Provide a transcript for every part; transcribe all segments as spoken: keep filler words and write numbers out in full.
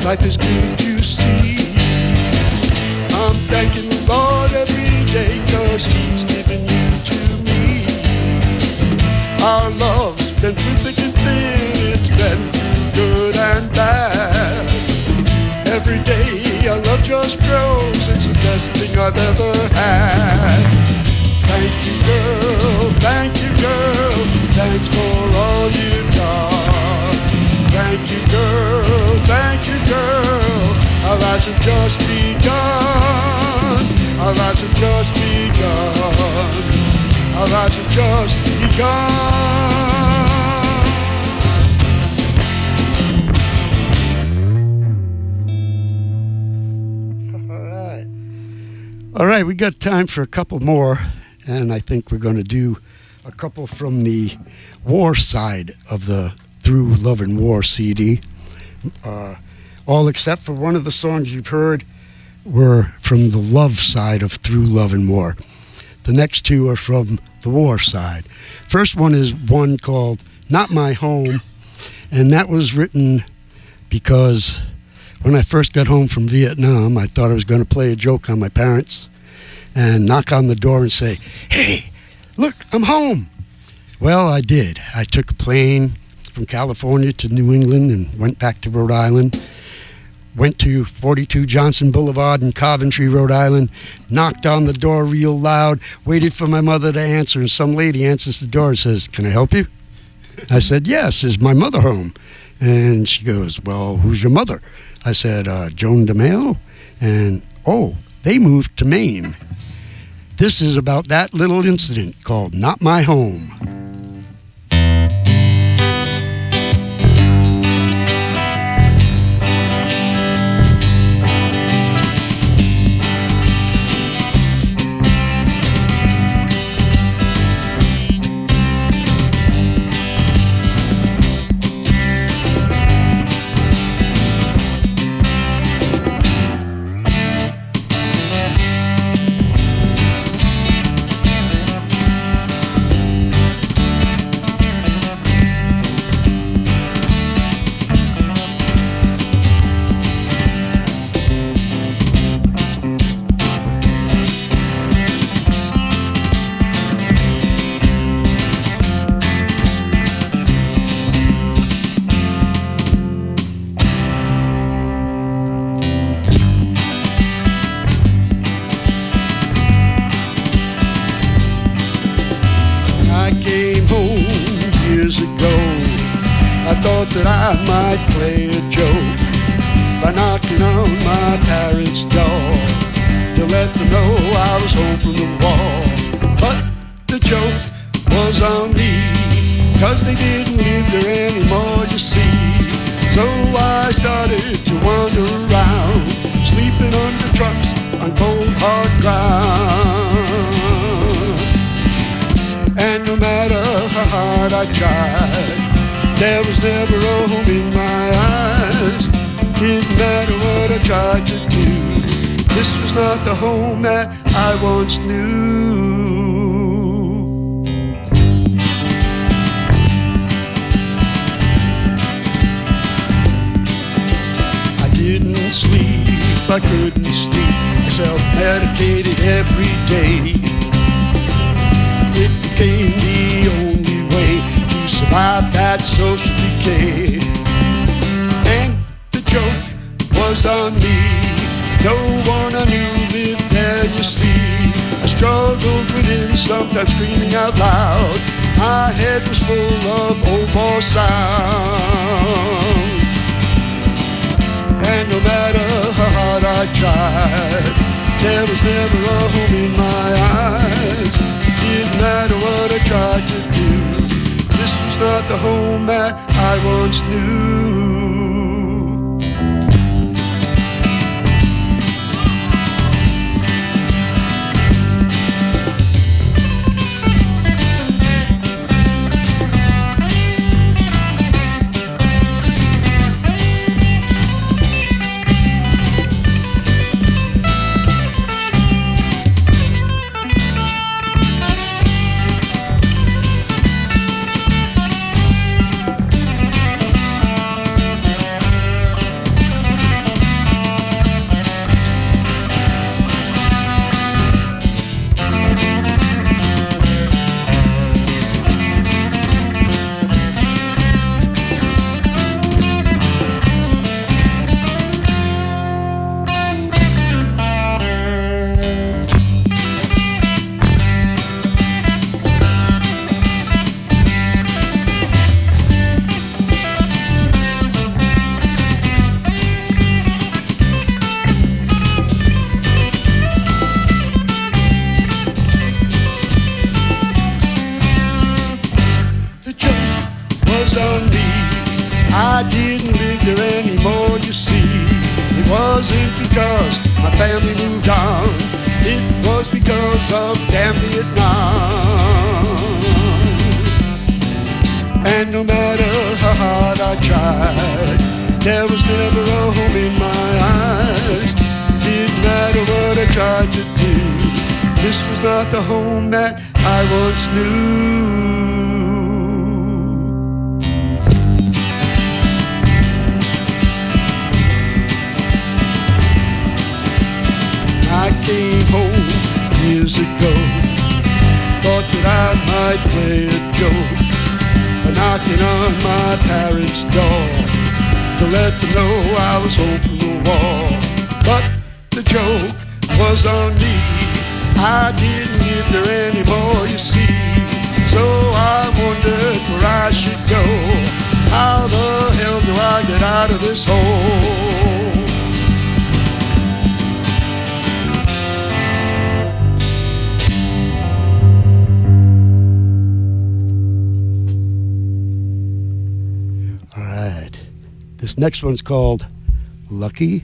life is good to see. I'm thanking the Lord every day, cause He's given you to me. Our love's been through thick and thin, it's been through good and bad. Every day our love just grows, it's the best thing I've ever had. Thank you, girl, thank you, girl, thanks for all you've done. Thank you, girl, thank you, girl, our lives have just begun. Our lives have just begun. Our lives have just begun. All right. All right, we got time for a couple more, and I think we're going to do a couple from the war side of the Through Love and War C D. Uh, all except for one of the songs you've heard were from the love side of Through Love and War. The next two are from the war side. First one is one called Not My Home, and that was written because when I first got home from Vietnam, I thought I was going to play a joke on my parents and knock on the door and say, "Hey, look, I'm home." Well, I did. I took a plane from California to New England and went back to Rhode Island. Went to forty-two Johnson Boulevard in Coventry, Rhode Island, knocked on the door real loud, waited for my mother to answer, and some lady answers the door and says, "Can I help you?" I said, "Yes, is my mother home?" And she goes, "Well, who's your mother?" I said, uh, "Joan DeMeo." And, "Oh, they moved to Maine." This is about that little incident called Not My Home. That I might play a joke by knocking on my parents' door to let them know I was home from the war. But the joke was on me, cause they didn't live there anymore, you see. So I started to wander around, sleeping under trucks on cold hard ground. And no matter how hard I tried, there was never a home in my eyes. Didn't matter what I tried to do, this was not the home that I once knew. I didn't sleep, I couldn't sleep, I self-medicated every day. It became the only way survive that social decay. And the joke was on me, no one I knew lived there, you see. I struggled within, sometimes screaming out loud. My head was full of old war sound. And no matter how hard I tried, there was never a home in my eyes. Didn't matter what I tried to do, not the home that I once knew. was on me. I didn't live there anymore, you see. It wasn't because my family moved on. It was because of damn Vietnam. And no matter how hard I tried, there was never a home in my eyes. Didn't matter what I tried to do, this was not the home that I once knew. I came home years ago, thought that I might play a joke, knocking on my parents' door to let them know I was home from the war. But the joke was on me. I didn't live there anymore, you see. So I wondered where I should go. How the hell do I get out of this hole? This next one's called Lucky.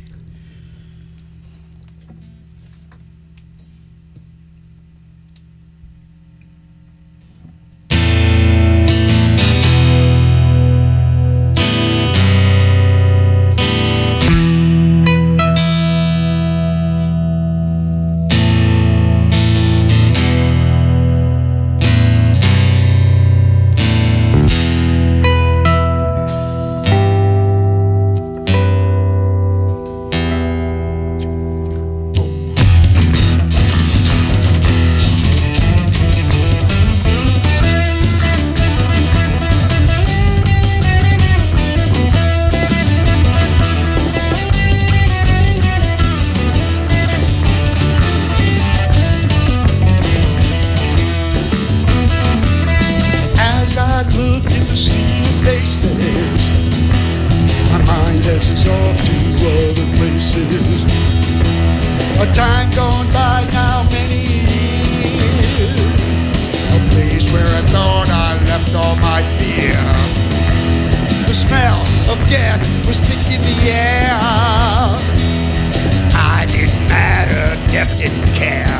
A time gone by now many years, a place where I thought I left all my fear. The smell of death was thick in the air. I didn't matter, death didn't care.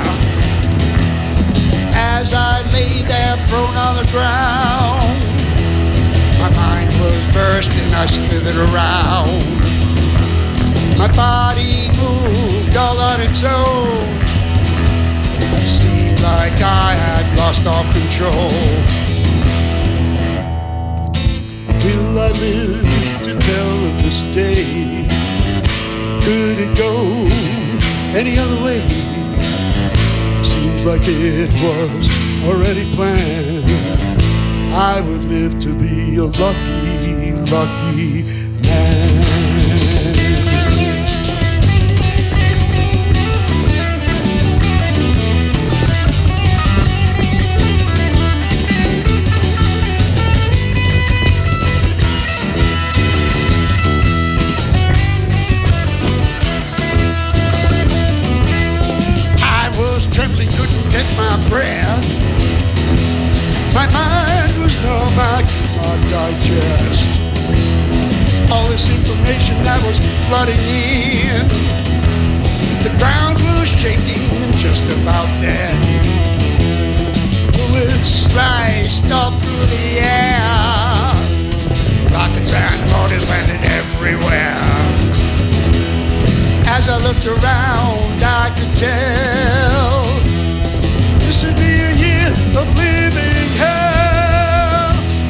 As I lay there prone on the ground, my mind was bursting, I slithered around. My body moved all on its own. It seemed like I had lost all control. Will I live to tell of this day? Could it go any other way? Seems like it was already planned. I would live to be a lucky, lucky man. Trembling, couldn't catch my breath. My mind was numb, I could not digest all this information that was flooding in. The ground was shaking and just about then bullets sliced all through the air. Rockets and mortars landed everywhere. As I looked around, I could tell this would be a year of living hell.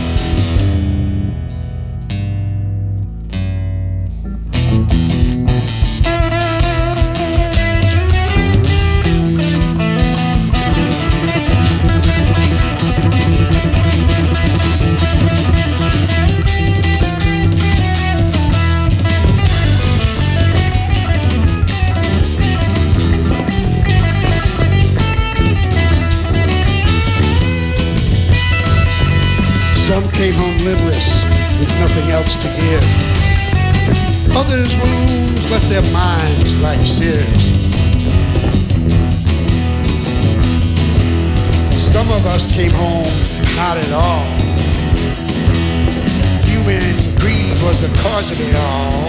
Some came home liverless with nothing else to give. Others' wounds left their minds like sieves. Some of us came home not at all. human greed was the cause of it all.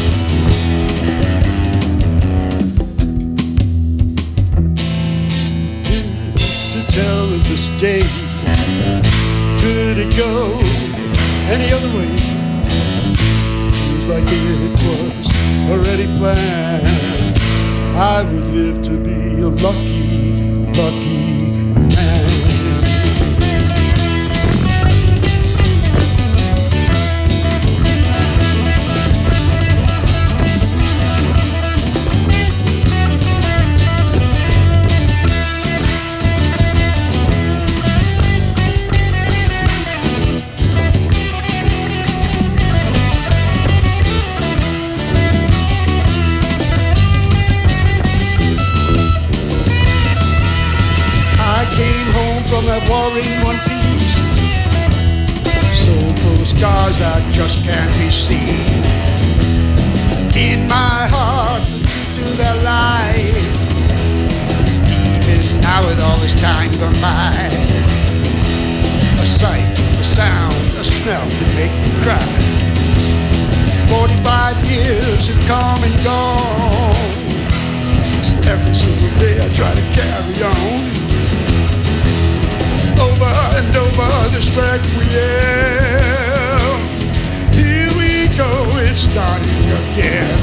To tell of this day, could it go any other way? Seems like it was already planned. I would live to be a lucky, lucky man. From that war in one piece, soul full of scars that just can't be seen. In my heart, to their lies, even now with all this time gone by, a sight, a sound, a smell can make me cry. Forty-five years have come and gone. Every single day I try to carry on. Over and over this requiem. Here we go, it's starting again.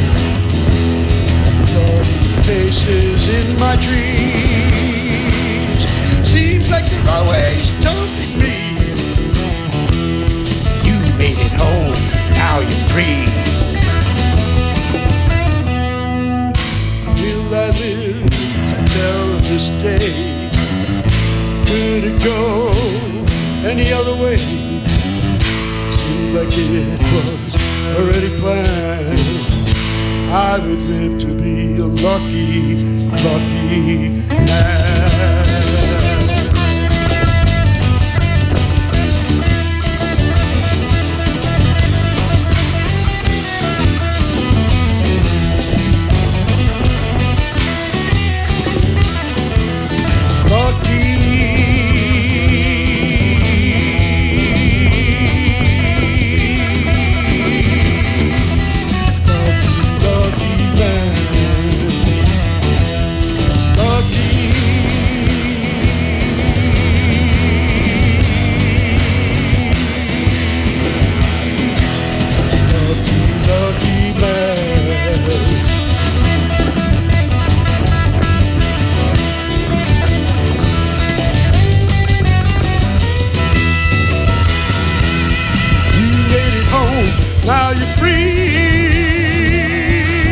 Bloody faces in my dreams. Seems like they're always taunting me. You made it home, now you're free. Will I live to tell this day? Could it go any other way? Seems like it was already planned. I would live to be a lucky, lucky man. Now you're free.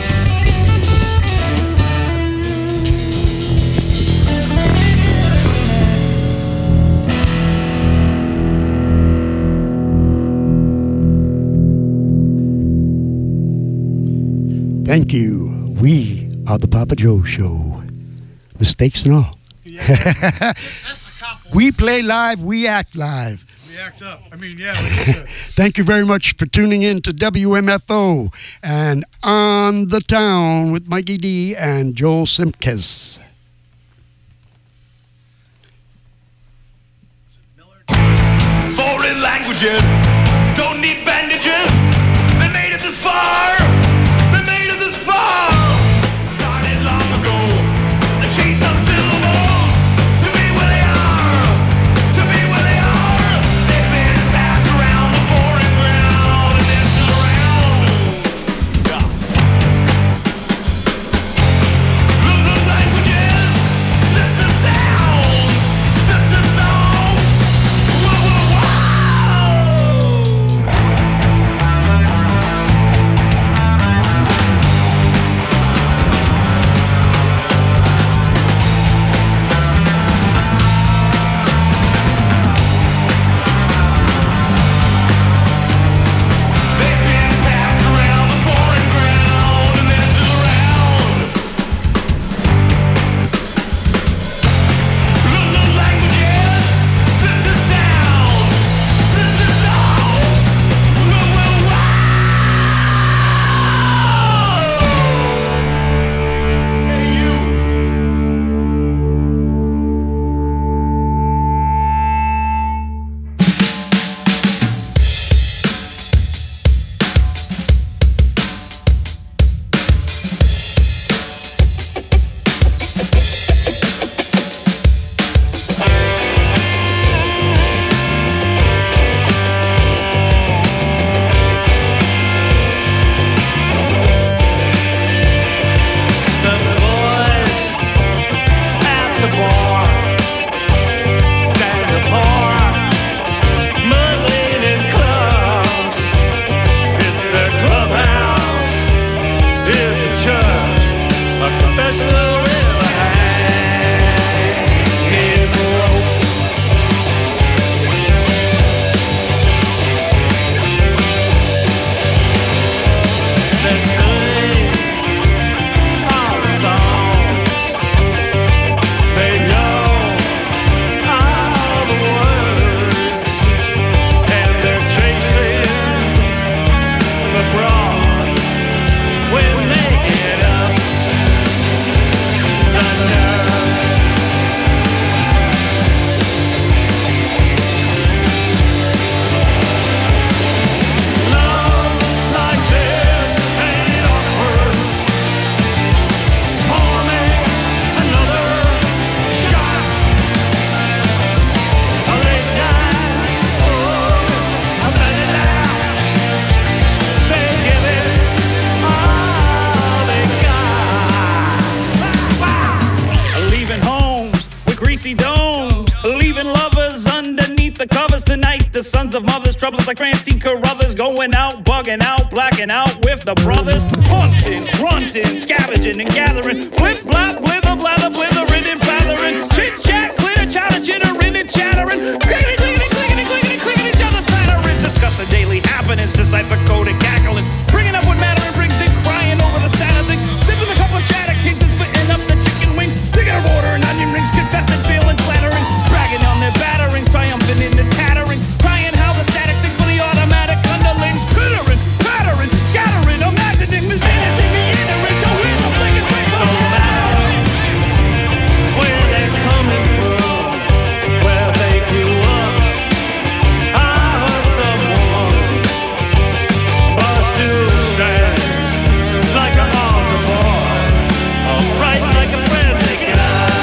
Thank you. We are the Papa Joe Show. Mistakes and all. Yeah, that's a couple. We play live, we act live. Act up. I mean, yeah. Thank you very much for tuning in to W M F O and On the Town with Mikey D and Joel Simkes. Foreign languages don't need bandages. They made it this far. They made it this far. Started long ago. They chased some syllables to be where they are. To be where they are. Pass around the foreign ground, and they're still around. Yeah. Lulu languages, sister sounds, sister songs. Whoa, whoa, whoa. brothers tonight, the sons of mothers, troubles like Francine Carruthers, going out, bugging out, blacking out with the brothers, hunting, grunting, scavenging and gathering, blip, blap, blither, blather, blithering and blathering, chit chat, clear, chatter, chittering and chattering, clickety, clickety, clickety, clickety, clicking each other's clattering, discussing daily happenings, decipher code and cackling, bringing up what matter and brings in, crying over the sad thing, sipping a couple of shatter kings and spitting up the chicken wings, digging a water and onion rings, confessing, feeling flattering, bragging on their batterings, triumphant in the tattering, crying how the static sing for the automatic underlings, pittering, pattering, scattering, imagining, vanishing, reiterating, to hear the flickers ring no matter where they're coming from, where they grew up. I heard someone was still stand like a altar boy, upright like a friendly guy.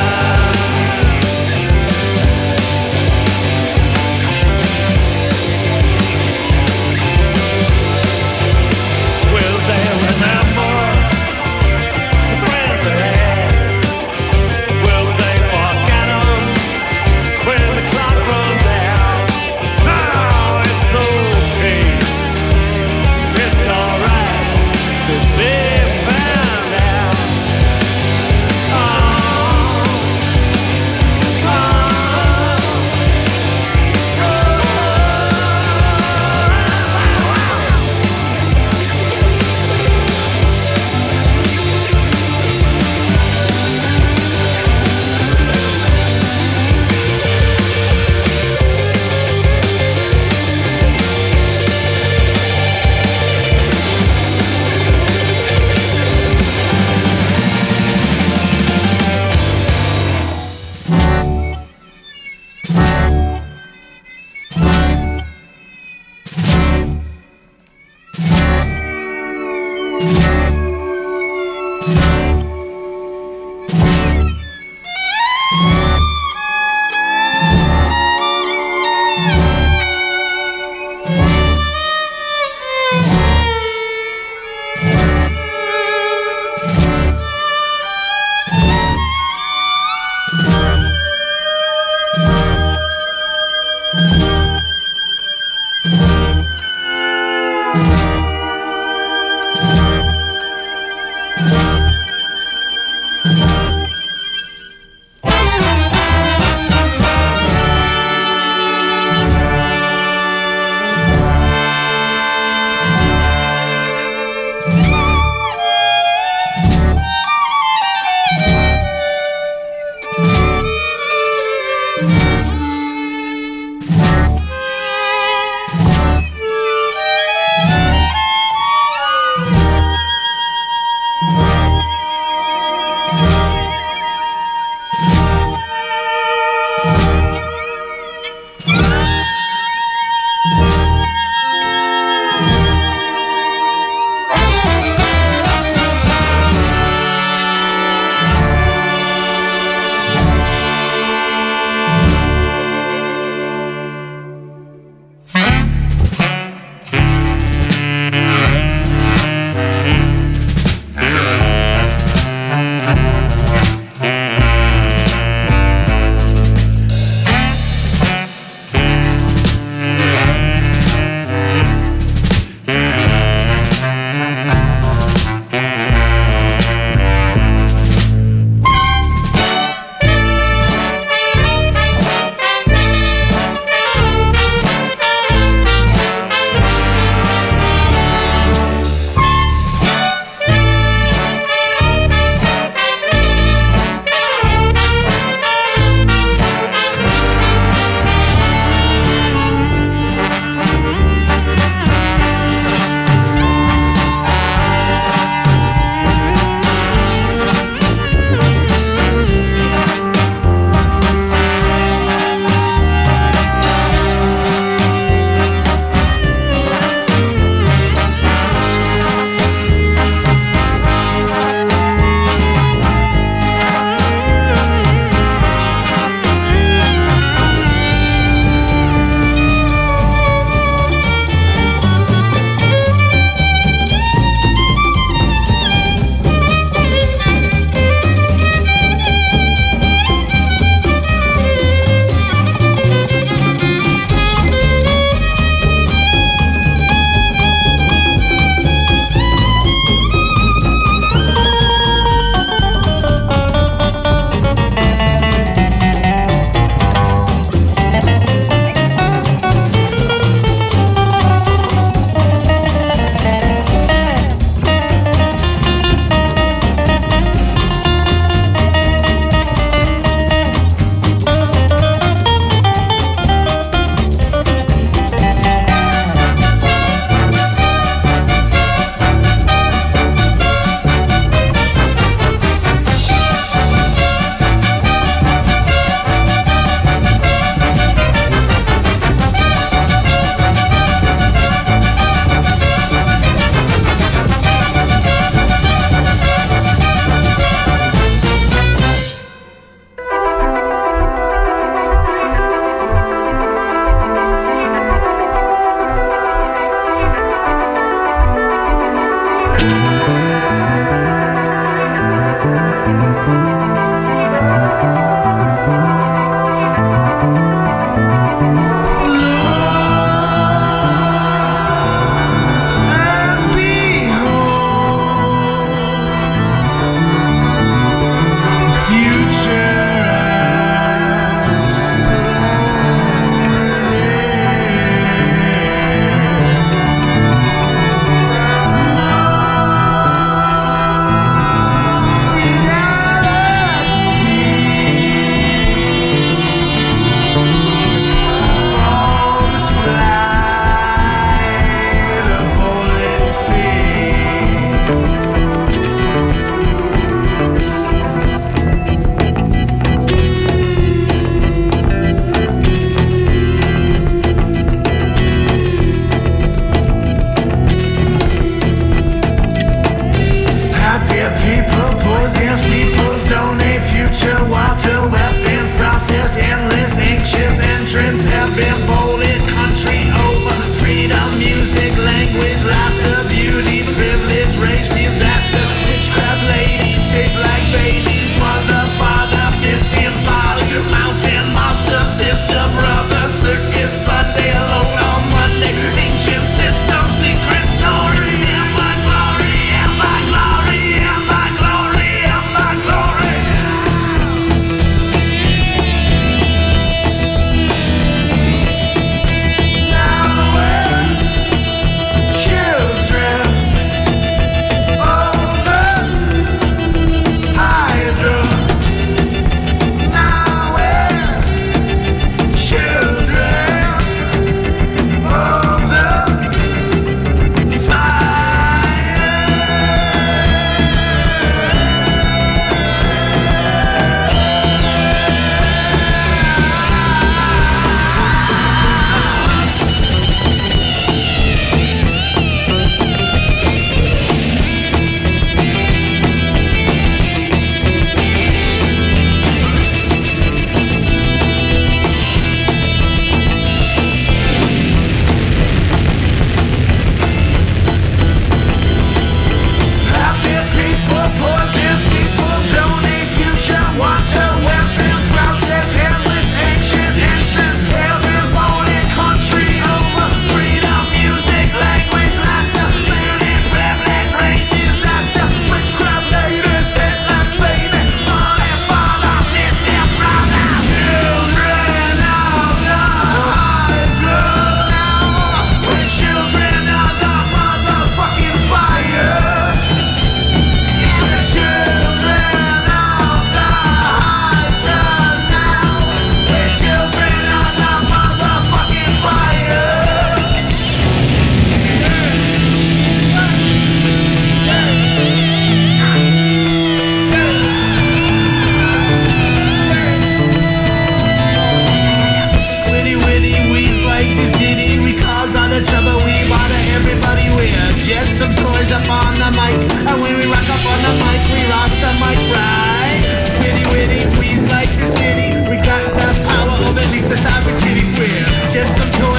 Will they remember the friends they had? Will they forget them when the clock runs out? Now it's okay, it's alright to be found out. Oh,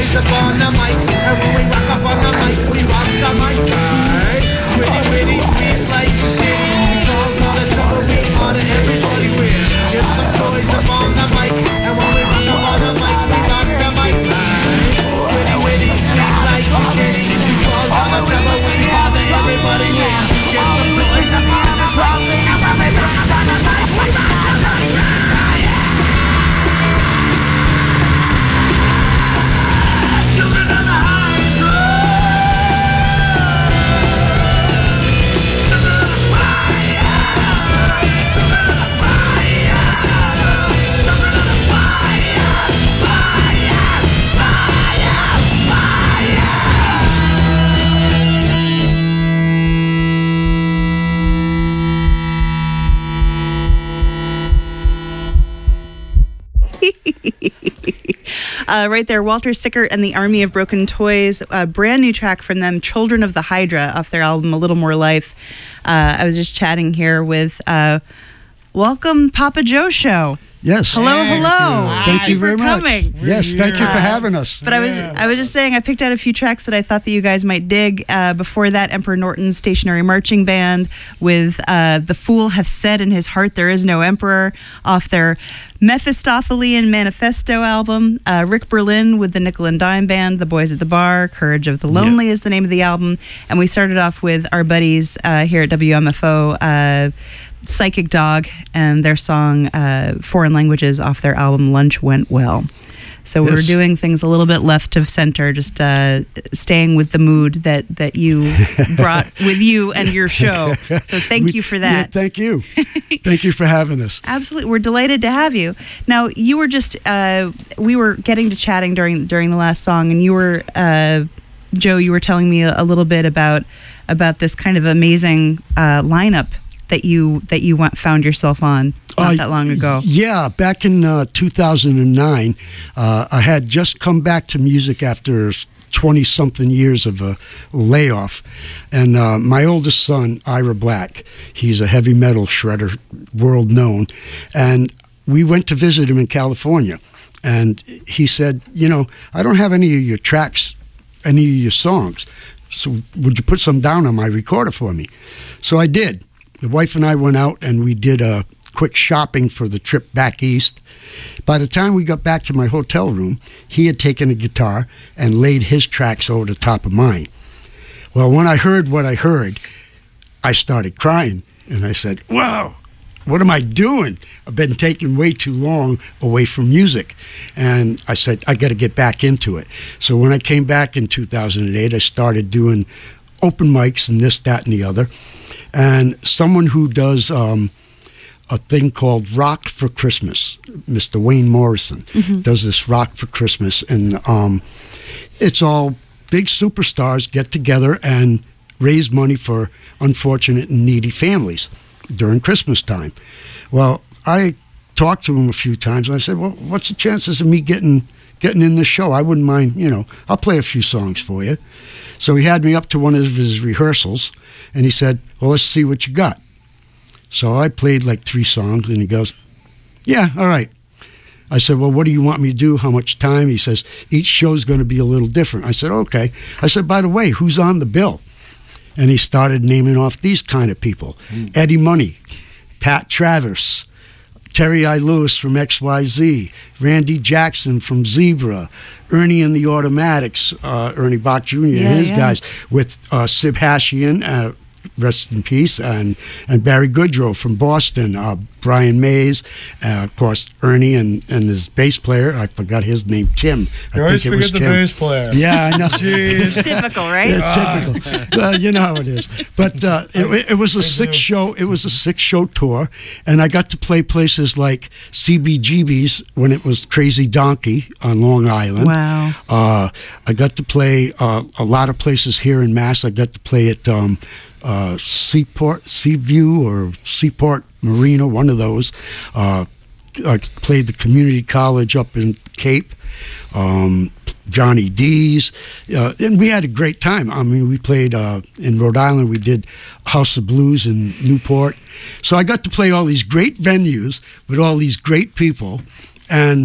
toys up on the mic. And when we rock up on the mic, we rock the mic side. Witty, witty, we like titty. Cause all the trouble we are to everybody we're just some toys up on the mic. And when we rock up on the mic, we rock the mic side. Squiddy, witty, we like titty. Cause all the trouble we are to everybody we're just some toys up on the mic. And when we rock up on the mic, we rock the mic side. Children of the high children of the fire, children of the fire, children of the fire, fire, fire, Uh, right there, Walter Sickert and the Army of Broken Toys, a brand new track from them, Children of the Hydra, off their album A Little More Life. Uh, I was just chatting here with uh, Welcome Papa Joe Show. Yes. Hello, hello. Thank you very for much. coming. Yes, thank you for having us. But I was I was just saying I picked out a few tracks that I thought that you guys might dig. Uh, before that, Emperor Norton's Stationary Marching Band with uh, The Fool Hath Said in His Heart There Is No Emperor off their Mephistophelian Manifesto album. Uh, Rick Berlin with the Nickel and Dime Band, The Boys at the Bar, Courage of the Lonely yeah. is the name of the album. And we started off with our buddies uh, here at W M F O, uh, Psychic Dog, and their song uh, Foreign Languages off their album Lunch Went Well. So yes. we're doing things a little bit left of center, just uh, staying with the mood that, that you brought with you and your show. So thank we, you for that. Yeah, thank you. Thank you for having us. Absolutely. We're delighted to have you. Now, you were just, uh, we were getting to chatting during during the last song, and you were, uh, Joe, you were telling me a, a little bit about about this kind of amazing uh, lineup that you that you went, found yourself on not uh, that long ago. Yeah, back in uh, two thousand nine, uh, I had just come back to music after twenty-something years of a layoff. And uh, my oldest son, Ira Black, he's a heavy metal shredder, world known. And we went to visit him in California. And he said, you know, I don't have any of your tracks, any of your songs. So would you put some down on my recorder for me? So I did. The wife and I went out and we did a quick shopping for the trip back east. By the time we got back to my hotel room, he had taken a guitar and laid his tracks over the top of mine. Well, when I heard what I heard, I started crying. And I said, wow, what am I doing? I've been taking way too long away from music. And I said, I got to get back into it. So when I came back in two thousand eight, I started doing open mics and this, that, and the other. And someone who does um, a thing called Rock for Christmas, Mister Wayne Morrison, mm-hmm. does this Rock for Christmas. And um, it's all big superstars get together and raise money for unfortunate and needy families during Christmas time. Well, I talked to him a few times, and I said, well, what's the chances of me getting getting in this show? I wouldn't mind, you know, I'll play a few songs for you. So he had me up to one of his rehearsals, and he said, well, let's see what you got. So I played like three songs, and he goes, yeah, all right. I said, well, what do you want me to do? How much time? He says, each show's going to be a little different. I said, okay. I said, by the way, who's on the bill? And he started naming off these kind of people. Mm. Eddie Money, Pat Travers, Terry I. Lewis from X Y Z, Randy Jackson from Zebra, Ernie and the Automatics, uh, Ernie Bach Junior Yeah, and his yeah. guys, with uh, Sib Hashian, uh, rest in peace, and, and Barry Goodrow from Boston, uh, Brian Mays, uh, of course, Ernie and, and his bass player, I forgot his name, Tim. I you always think it was forget Tim. the bass player. Yeah, I know. Typical, right? Yeah, typical. Well, you know how it is. But uh, it, it was a six show. It was a six show tour, and I got to play places like C B G B's when it was Crazy Donkey on Long Island. Wow. Uh, I got to play uh, a lot of places here in Mass. I got to play at um, uh, Seaport, Seaview, or Seaport Marina, one of those. Uh, I played the community college up in Cape, um, Johnny D's, uh, and we had a great time. I mean, we played uh, in Rhode Island. We did House of Blues in Newport. So I got to play all these great venues with all these great people, and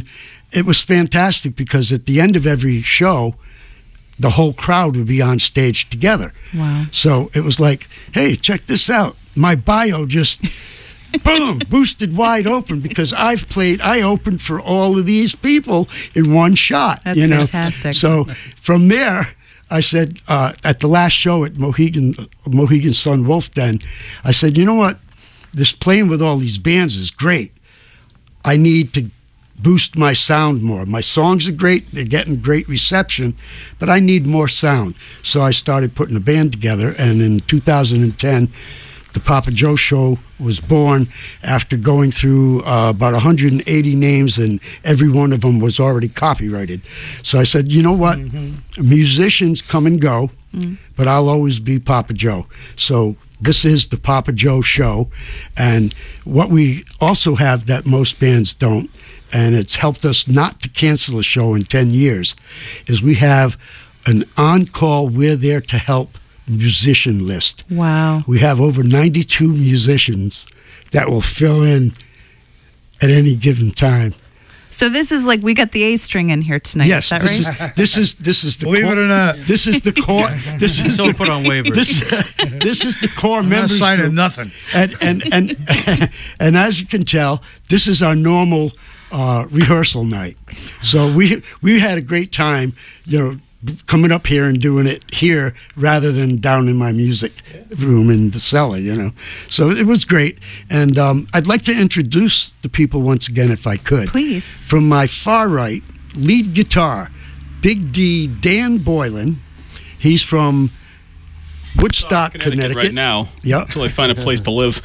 it was fantastic because at the end of every show, the whole crowd would be on stage together. Wow. So it was like, hey, check this out. My bio just, boom, boosted wide open because I've played, I opened for all of these people in one shot. That's you know? fantastic. So from there, I said, uh, at the last show at Mohegan, Mohegan Sun Wolf Den, I said, you know what? This playing with all these bands is great. I need to boost my sound more. My songs are great. They're getting great reception, but I need more sound. So I started putting a band together, and in two thousand ten, the Papa Joe Show was born after going through uh, about one hundred eighty names, and every one of them was already copyrighted. So I said, you know what? Mm-hmm. Musicians come and go, mm-hmm. but I'll always be Papa Joe. So this is the Papa Joe Show, and what we also have that most bands don't, and it's helped us not to cancel a show in ten years, is we have an on-call, we're there to help musician list. Wow. We have over ninety-two musicians that will fill in at any given time. So this is like we got the A string in here tonight. Yes, is that this right? is this is this is the Believe core, it or not. This is the core. This is Don't the, put on waivers. This, this is the core I'm not members signing group. nothing. And and and and as you can tell, this is our normal uh, rehearsal night. So we we had a great time, you know, coming up here and doing it here rather than down in my music room in the cellar, you know. So it was great. And um, I'd like to introduce the people once again, if I could. Please. From my far right, lead guitar, Big D, Dan Boylan. He's from Woodstock, Connecticut. Right now. Yep. Until I find a place to live.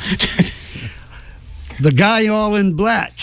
The guy all in black.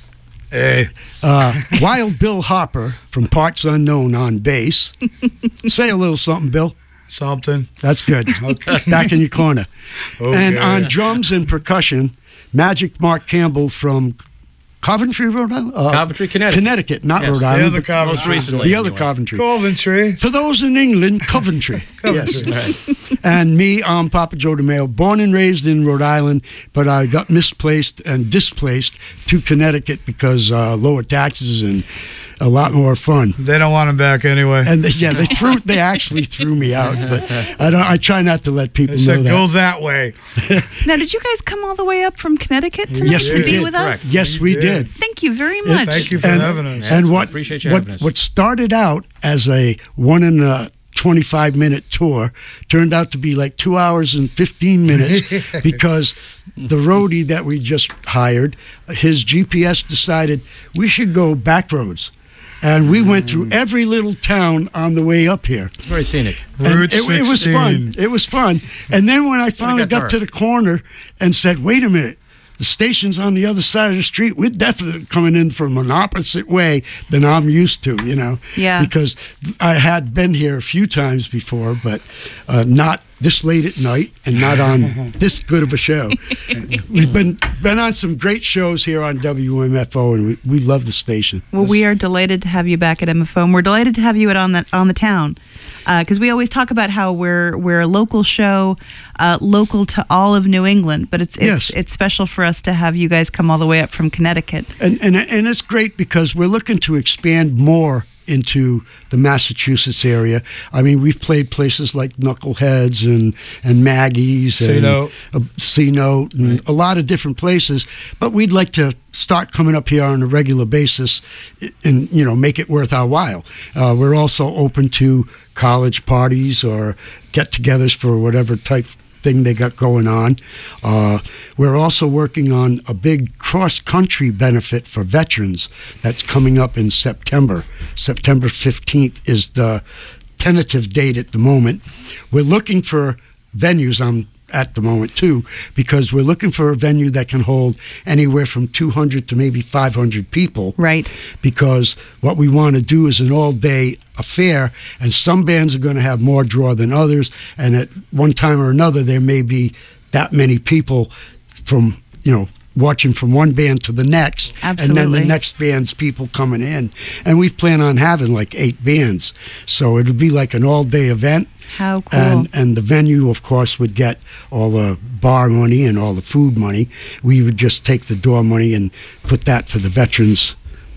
Hey. Uh, Wild Bill Hopper from Parts Unknown on bass. Say a little something, Bill. Something. That's good. Okay. Back in your corner. Okay. And on drums and percussion, Magic Mark Campbell from Coventry, Rhode Island? Uh, Coventry, Connecticut. Connecticut, not Yes. Rhode The Island. other but Coventry. Most recently. the other anyway. Coventry. Coventry. For those in England, Coventry. Yes. Coventry. And me, I'm Papa Joe DeMeo, born and raised in Rhode Island, but I got misplaced and displaced to Connecticut because uh, lower taxes and a lot more fun. They don't want him back anyway. And they, yeah, they threw. They actually threw me out, but I don't. I try not to let people They know said, go that. that way. Now, did you guys come all the way up from Connecticut tonight Yes, to we be did. with us? Correct. Yes, we We did. did. Thank you very Yeah, much. Thank you for And, having us. and what Appreciate you what having us. what started out as a one and a twenty-five minute tour turned out to be like two hours and fifteen minutes because the roadie that we just hired, his G P S decided we should go back roads. And we went through every little town on the way up here. Very scenic. And Route it, it was fun. sixteen. It was fun. And then when I finally got got to dark. the corner and said, wait a minute, the station's on the other side of the street. We're definitely coming in from an opposite way than I'm used to, you know. Yeah. Because I had been here a few times before, but uh, not this late at night and not on this good of a show. We've been been on some great shows here on W M F O, and we, we love the station. Well, we are delighted to have you back at M F O, and we're delighted to have you at on the on the town, because we always talk about how we're we're a local show, uh, local to all of New England, but it's it's Yes. it's special for us to have you guys come all the way up from Connecticut. And, and and it's great because we're looking to expand more into the Massachusetts area. I mean, we've played places like Knuckleheads and and Maggie's and C-Note. uh, C-Note and a lot of different places. But we'd like to start coming up here on a regular basis and, you know, make it worth our while. Uh, we're also open to college parties or get-togethers for whatever type thing they got going on. Uh, we're also working on a big cross-country benefit for veterans that's coming up in September. September fifteenth is the tentative date at the moment. We're looking for venues on at the moment too, because we're looking for a venue that can hold anywhere from two hundred to maybe five hundred people. Right. Because what we want to do is an all-day affair, and some bands are going to have more draw than others, and at one time or another there may be that many people from, you know, watching from one band to the next, and then Absolutely. the next band's people coming in. And we plan on having like eight bands, so it'll be like an all-day event. How cool. And and the venue, of course, would get all the bar money and all the food money. We would just take the door money and put that for the veterans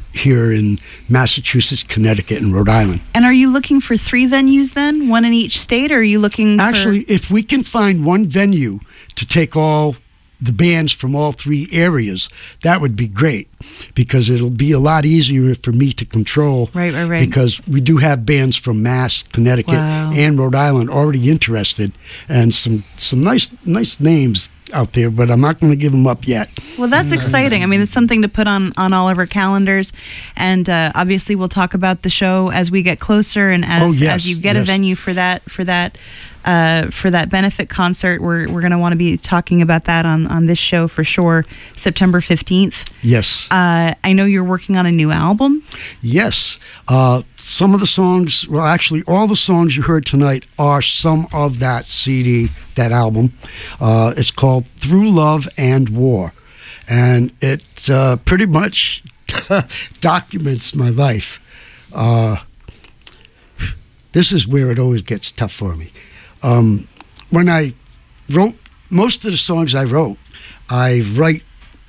here in Massachusetts, Connecticut, and Rhode Island. And are you looking for three venues then? One in each state? Or are you looking for... Actually, if we can find one venue to take all the bands from all three areas, that would be great, because it'll be a lot easier for me to control. Right, right, right. Because we do have bands from Mass, Connecticut, Wow. and Rhode Island already interested, and some some nice nice names out there, but I'm not going to give them up yet. Well, that's exciting. I mean, it's something to put on, on all of our calendars. And uh, obviously, we'll talk about the show as we get closer, and as Oh, yes, as you get a yes. venue for that for that uh, for that benefit concert. We're we're going to want to be talking about that on, on this show for sure, September fifteenth. Yes. Uh, I know you're working on a new album. Yes. Uh, some of the songs, well, actually, all the songs you heard tonight are some of that C D, that album. Uh, it's called Through Love and War. And it uh, pretty much documents my life. Uh, this is where it always gets tough for me. Um, when I wrote, most of the songs I wrote, I write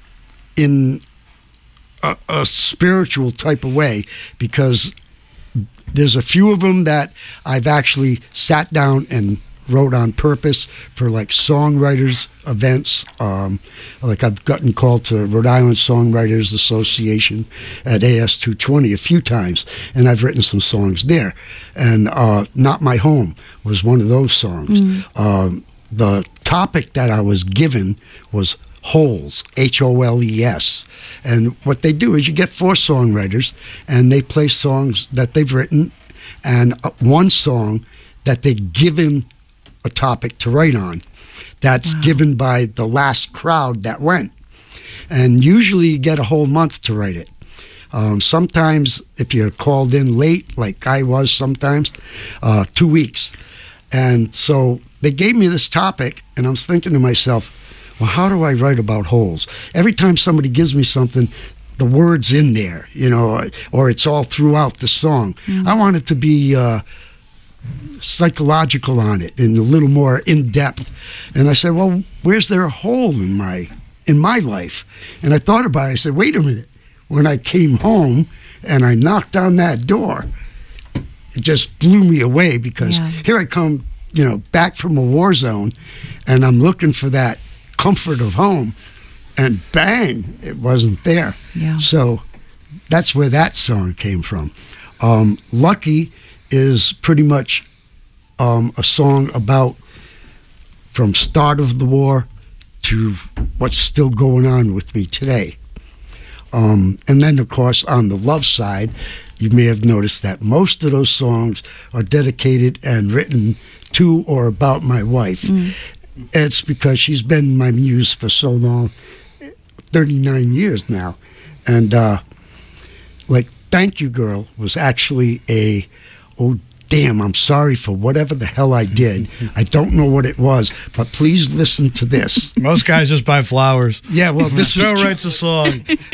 in a, a spiritual type of way, because there's a few of them that I've actually sat down and wrote on purpose for like songwriters events. Um, like I've gotten called to Rhode Island Songwriters Association at A S two twenty a few times, and I've written some songs there. And uh, Not My Home was one of those songs. Um, the topic that I was given was Holes, H O L E S. And what they do is you get four songwriters, and they play songs that they've written, and uh, one song that they've given a topic to write on. That's Wow. given by the last crowd that went. And usually you get a whole month to write it. Um, sometimes, if you're called in late, like I was sometimes, uh, two weeks. And so they gave me this topic, and I was thinking to myself, well, how do I write about holes? Every time somebody gives me something, the word's in there, you know, or it's all throughout the song. I want it to be uh, psychological on it and a little more in-depth. And I said, well, where's there a hole in my in my life? And I thought about it. I said, wait a minute. When I came home and I knocked on that door, it just blew me away, because Yeah. here I come, you know, back from a war zone, and I'm looking for that comfort of home, and bang, it wasn't there. Yeah. So that's where that song came from. Um, Lucky is pretty much um, a song about from start of the war to what's still going on with me today. Um, and then, of course, on the love side, you may have noticed that most of those songs are dedicated and written to or about my wife. It's because she's been my muse for so long, thirty-nine years now. And, uh, like, Thank You Girl was actually a, oh, damn, I'm sorry for whatever the hell I did. I don't know what it was, but please listen to this. Most guys just buy flowers. Yeah, well, this Joe is writes a song.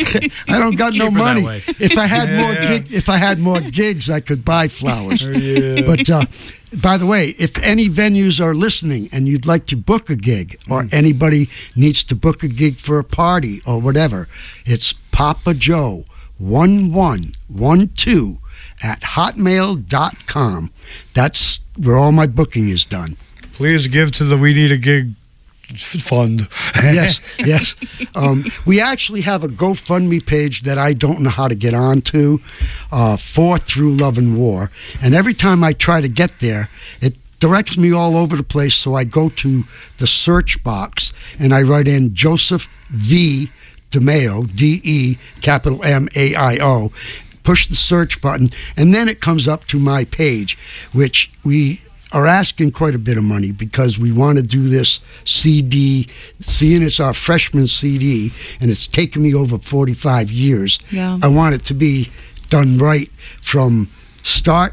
I don't got no Cheaper that money. way. If I had Yeah, more yeah. gig, if I had more gigs, I could buy flowers. Yeah. But uh, by the way, if any venues are listening and you'd like to book a gig, or anybody needs to book a gig for a party or whatever, it's Papa Joe one one one two at hotmail dot com. That's where all my booking is done. Please give to the We Need a Gig fund. Yes, yes. Um, we actually have a GoFundMe page that I don't know how to get onto uh, for Through Love and War. And every time I try to get there, it directs me all over the place. So I go to the search box and I write in Joseph V. DeMaio, D E capital M A I O, push the search button, and then it comes up to my page, which we are asking quite a bit of money because we want to do this C D, seeing it's our freshman C D, and it's taken me over forty-five years. Yeah. I want it to be done right from start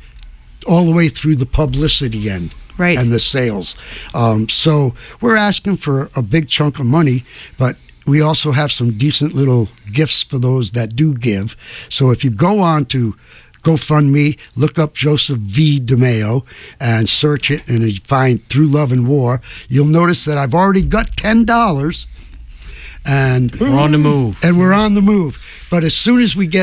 all the way through the publicity end. Right. And the sales. Um, so we're asking for a big chunk of money, but we also have some decent little gifts for those that do give. So if you go on to GoFundMe, look up Joseph V. DeMaio and search it, and you find Through Love and War, you'll notice that I've already got ten dollars, and We're on the move. and we're on the move. But as soon as we get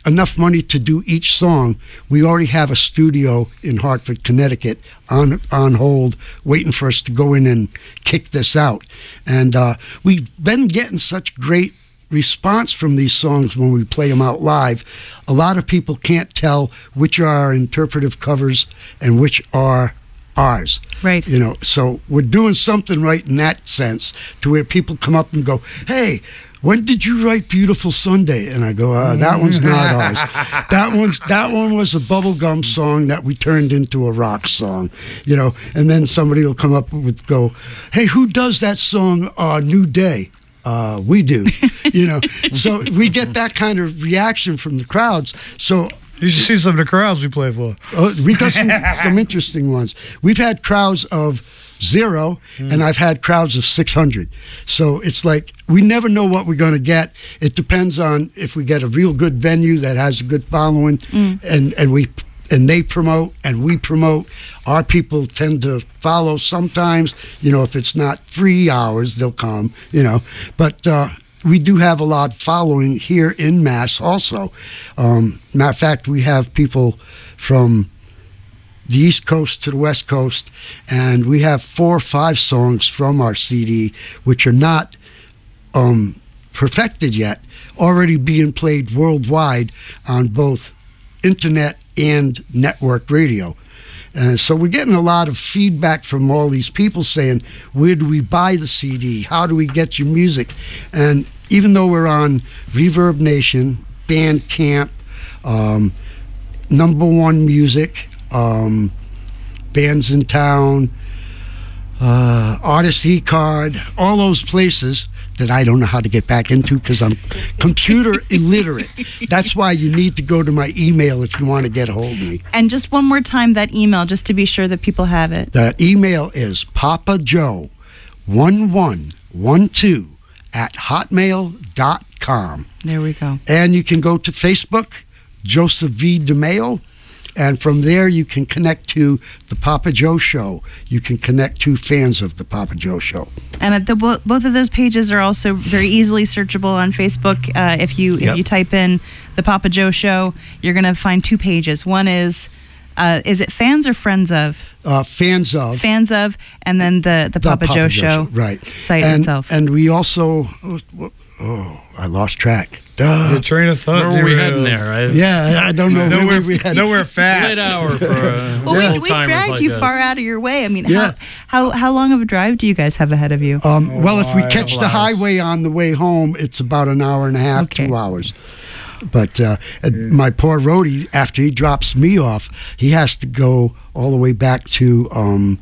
enough money to do each song, we already have a studio in Hartford, Connecticut on on hold, waiting for us to go in and kick this out. And uh, we've been getting such great response from these songs when we play them out live. A lot of people can't tell which are interpretive covers and which are ours. Right. You know, so we're doing something right in that sense, to where people come up and go, hey, when did you write Beautiful Sunday? And I go, uh, that one's not ours. That one's that one was a bubblegum song that we turned into a rock song, you know. And then somebody will come up with go, hey, who does that song, uh, New Day? Uh, we do, you know. So we get that kind of reaction from the crowds. So You should see some of the crowds we play for. uh, we got some, some interesting ones. We've had crowds of zero, mm. and I've had crowds of six hundred. So it's like we never know what we're going to get. It depends on if we get a real good venue that has a good following, mm. and and we and they promote and we promote. Our people tend to follow sometimes. You know, if it's not three hours, they'll come. You know, but. Uh, We do have a lot following here in Mass also. Um, matter of fact, we have people from the East Coast to the West Coast, and we have four or five songs from our C D, which are not um, perfected yet, already being played worldwide on both internet and network radio. And so we're getting a lot of feedback from all these people saying, where do we buy the C D? How do we get your music? And even though we're on Reverb Nation, Bandcamp, um, Number One Music, um, Bands in Town, uh, Artist E-Card, all those places that I don't know how to get back into because I'm computer illiterate. That's why you need to go to my email if you want to get a hold of me. And just one more time, that email, just to be sure that people have it. The email is Papa Joe one one one two at hotmail dot com. There we go. And you can go to Facebook, Joseph V. DeMeo, and from there you can connect to the Papa Joe Show. You can connect to fans of the Papa Joe Show. And at the, both of those pages are also very easily searchable on Facebook. Uh, if you if Yep. you type in the Papa Joe Show, you're going to find two pages. One is, uh, is it fans or friends of? Uh, fans of. Fans of, and then the, the, The Papa, Joe, Show, right. site and, itself. And we also, oh, I lost track. Duh. The train of thought. Where were we derailed. heading there? I, Yeah, I don't know Nowhere, where we had. nowhere fast. Late hour for uh, well, we, we old-timers dragged like you us. far out of your way. I mean, Yeah. how, how how long of a drive do you guys have ahead of you? Um, well, if we Oh, catch the wow. highway on the way home, it's about an hour and a half, Okay. two hours. But uh, and my poor roadie, after he drops me off, he has to go all the way back to um,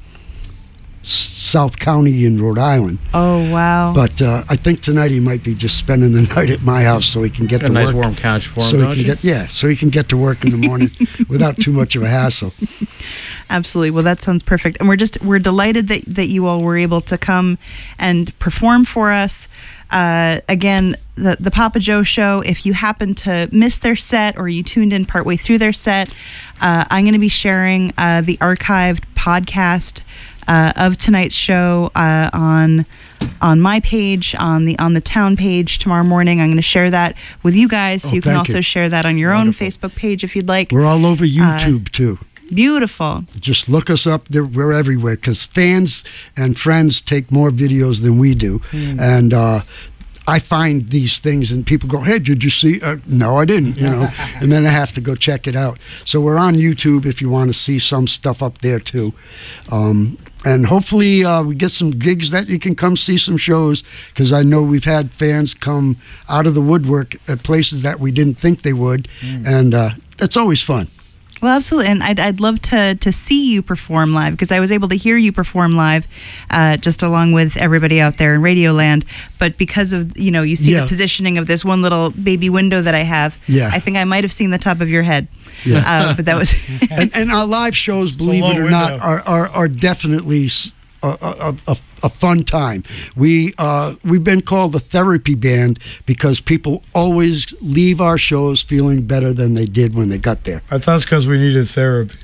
S- South County in Rhode Island. Oh, wow. But uh, I think tonight he might be just spending the night at my house so he can get Got a to nice work. warm couch for him, so he don't can you? get yeah, so he can get to work in the morning without too much of a hassle. Absolutely. Well, that sounds perfect. And we're just we're delighted that, that you all were able to come and perform for us. Uh, again, the the Papa Joe Show. If you happen to miss their set or you tuned in partway through their set, uh, I'm going to be sharing uh, the archived podcast uh, of tonight's show uh, on on my page, on the on the town page tomorrow morning. I'm going to share that with you guys. So Oh, you can thank also you. share that on your Wonderful. own Facebook page if you'd like. We're all over YouTube too. Beautiful. Just look us up. There, we're everywhere because fans and friends take more videos than we do. And uh, I find these things and people go, hey, did you see? Uh, no, I didn't, you know. And then I have to go check it out. So we're on YouTube if you want to see some stuff up there too. Um, and hopefully uh, we get some gigs that you can come see some shows because I know we've had fans come out of the woodwork at places that we didn't think they would. And uh, that's always fun. Well, absolutely, and I'd, I'd love to to see you perform live because I was able to hear you perform live, uh, just along with everybody out there in Radioland. But because of you know you see Yeah. the positioning of this one little baby window that I have, Yeah. I think I might have seen the top of your head. Yeah. Uh, but that was and, and our live shows, believe low it or not, window. are, are, are definitely s- a, a, a, a fun time. We, uh, we've been called a therapy band because people always leave our shows feeling better than they did when they got there. I thought it's because we needed therapy.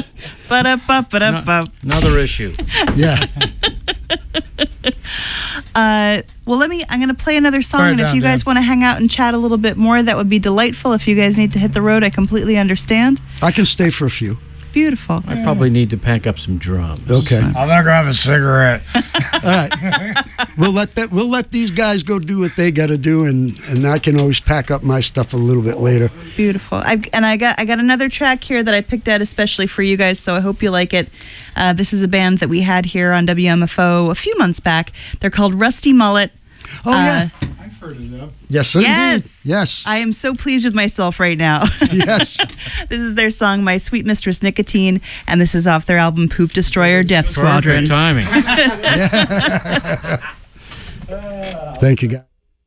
ba-da-ba-ba-da-ba. Another issue. Yeah. Uh, well, let me. I'm going to play another song, Write it and if down, you guys Dan. want to hang out and chat a little bit more, that would be delightful. If you guys need to hit the road, I completely understand. I can stay for a few. Beautiful. I probably need to pack up some drums. Okay. I'm not gonna have a cigarette. All right. We'll let that. We'll let these guys go do what they got to do, and and I can always pack up my stuff a little bit later. Beautiful. I've, and I got I got another track here that I picked out especially for you guys, so I hope you like it. Uh, this is a band that we had here on W M F O a few months back. They're called Rusty Mullet. Oh yeah. Uh, I've heard of them. Yes. Indeed. Yes. Yes. I am so pleased with myself right now. Yes. This is their song, My Sweet Mistress Nicotine, and this is off their album Poop Destroyer Death Squadron. Perfect timing. Thank you, guys.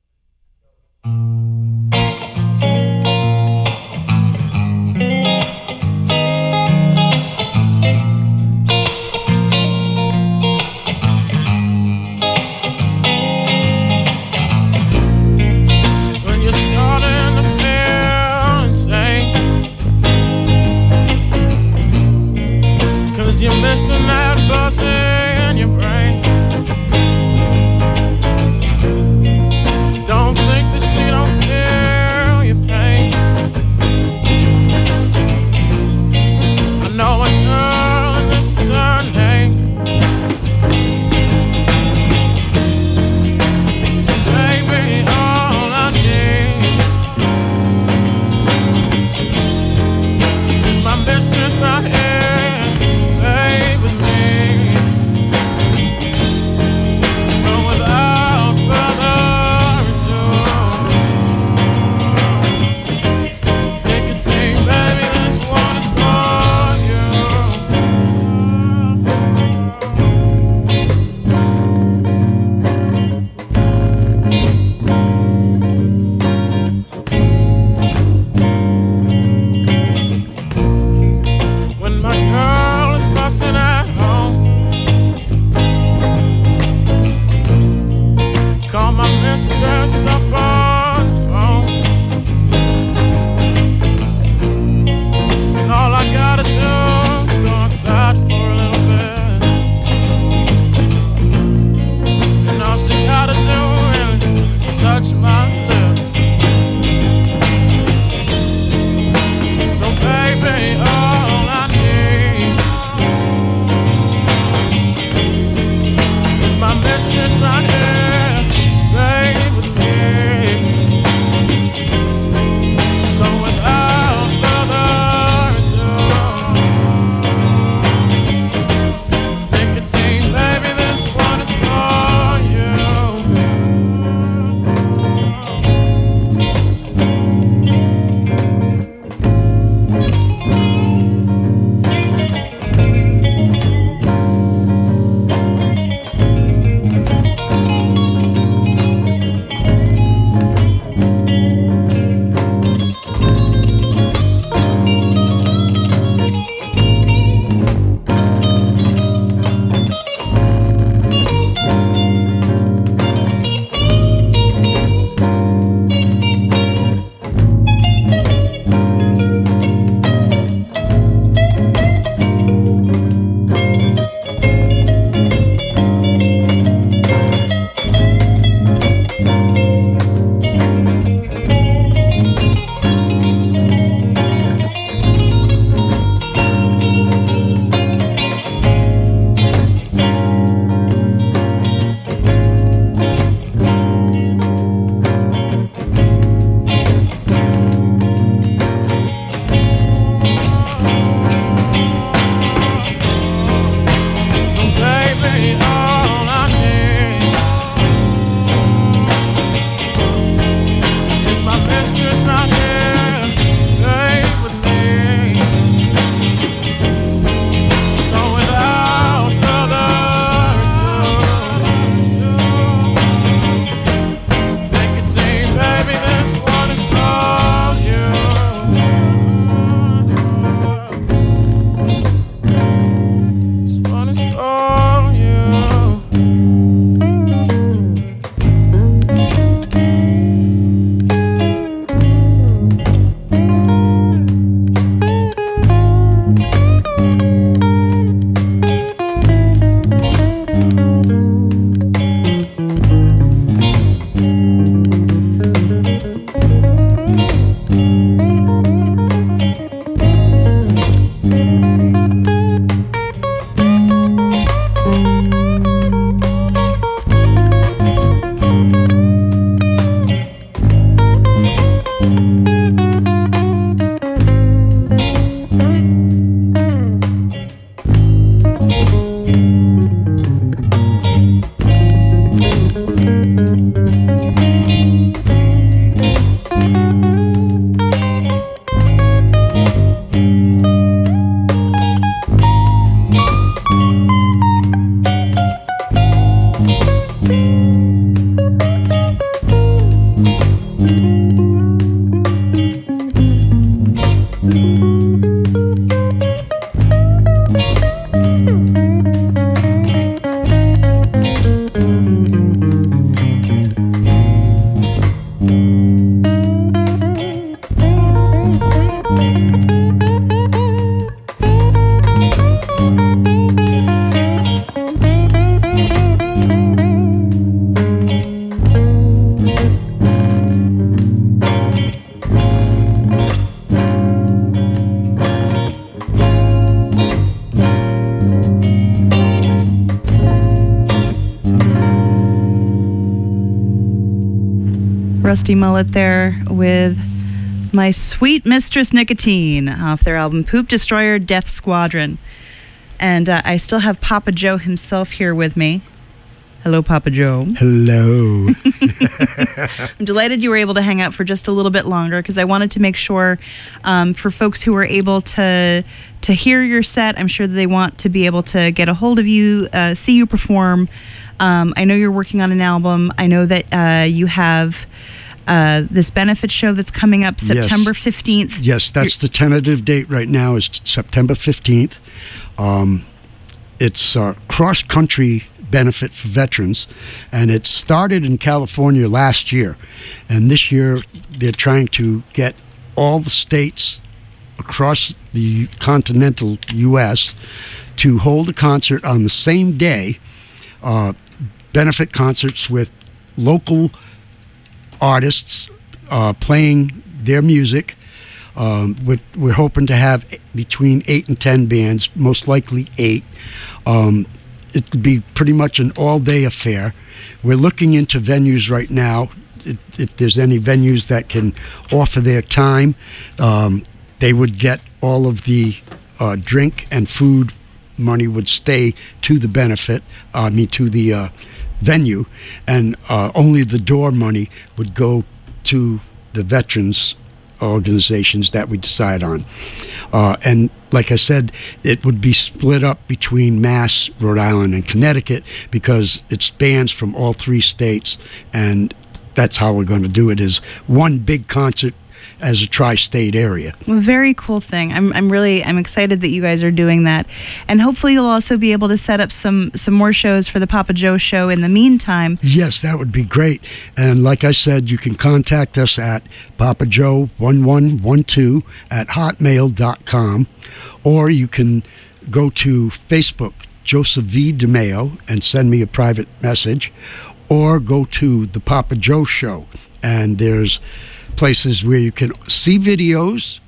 When you're starting to feel insane, 'cause you're missing that buzz in your brain. Rusty Mullet there with My Sweet Mistress Nicotine off their album Poop Destroyer Death Squadron. And uh, I still have Papa Joe himself here with me. Hello, Papa Joe. Hello. I'm delighted you were able to hang out for just a little bit longer because I wanted to make sure um, for folks who were able to to hear your set, I'm sure that they want to be able to get a hold of you, uh, see you perform. Um, I know you're working on an album. I know that uh, you have uh, this benefit show that's coming up September fifteenth. Yes, that's you're- the tentative date right now is September fifteenth. Um, it's a cross-country benefit for veterans, and it started in California last year, and this year they're trying to get all the states across the continental U S to hold a concert on the same day, uh, benefit concerts with local artists uh, playing their music. Um, we're, we're hoping to have between eight and ten bands, most likely eight. Um, it could be pretty much an all-day affair. We're looking into venues right now. If, if there's any venues that can offer their time, um, they would get all of the uh, drink and food money would stay to the benefit, uh, I mean to the uh, venue, and uh, only the door money would go to the veterans organizations that we decide on. Uh, and like I said, it would be split up between Mass, Rhode Island, and Connecticut because it's bands from all three states, and that's how we're going to do it, is one big concert as a tri-state area. Very cool thing. I'm I'm really I'm excited that you guys are doing that, and hopefully you'll also be able to set up some some more shows for the Papa Joe show in the meantime. Yes, that would be great. And like I said, you can contact us at papa joe one one one two at hotmail dot com, or you can go to Facebook, Joseph V. DeMeo, and send me a private message, or go to the Papa Joe Show, and there's places where you can see videos,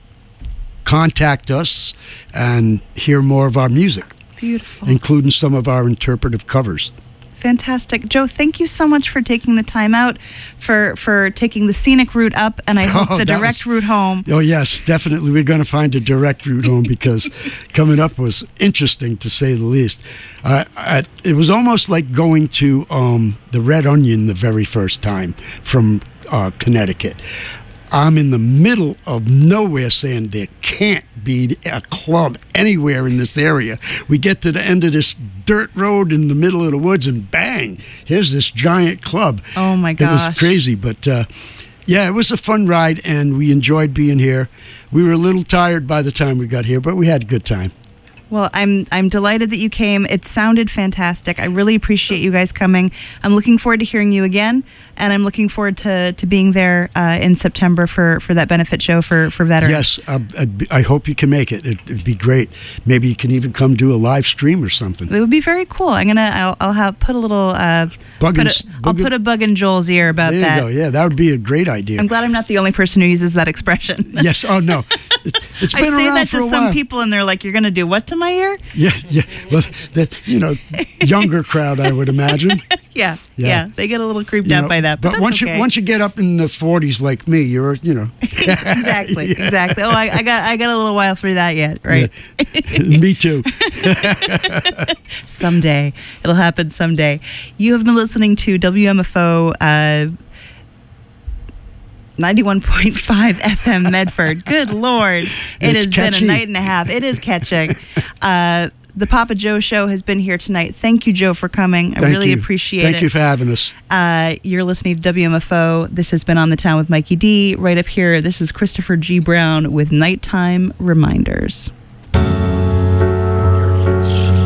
contact us, and hear more of our music. Beautiful. Including some of our interpretive covers. Fantastic. Joe, thank you so much for taking the time out, for, for taking the scenic route up, and I hope Oh, the that direct was- route home. Oh, yes, definitely. We're going to find a direct route home because coming up was interesting, to say the least. Uh, I, it was almost like going to um, the Red Onion the very first time from uh, Connecticut. I'm in the middle of nowhere saying there can't be a club anywhere in this area. We get to the end of this dirt road in the middle of the woods and bang, here's this giant club. Oh my gosh. It was crazy, but uh, yeah, it was a fun ride and we enjoyed being here. We were a little tired by the time we got here, but we had a good time. Well, I'm I'm delighted that you came. It sounded fantastic. I really appreciate you guys coming. I'm looking forward to hearing you again, and I'm looking forward to, to being there uh, in September for, for that benefit show for, for veterans. Yes, uh, I'd be- I hope you can make it. It- It'd be great. Maybe you can even come do a live stream or something. It would be very cool. I'm gonna I'll, I'll have put a little uh, Bug put and a, s- I'll bug and- put a bug in Joel's ear about There that. you go. Yeah, that would be a great idea. I'm glad I'm not the only person who uses that expression. Yes. Oh, no. It's I been say around that for to a some while. people, and they're like, "You're going to do what to my ear?" Yeah, yeah. Well, the you know younger crowd, I would imagine. Yeah, Yeah. yeah. They get a little creeped You out know, by that, but, that's once okay. you once you get up in the forties like me, you're you know. exactly, exactly. Oh, I, I got I got a little while through that yet, right? Me too. Someday it'll happen. Someday. You have been listening to W M F O. Uh, ninety-one point five F M Medford. Good Lord. It It's has catchy. been a night and a half. It is catching. Uh, the Papa Joe Show has been here tonight. Thank you, Joe, for coming. I Thank really you. appreciate Thank it. you for having us. Uh, you're listening to W M F O. This has been On the Town with Mikey D. Right up here, this is Christopher G. Brown with Nighttime Reminders. Your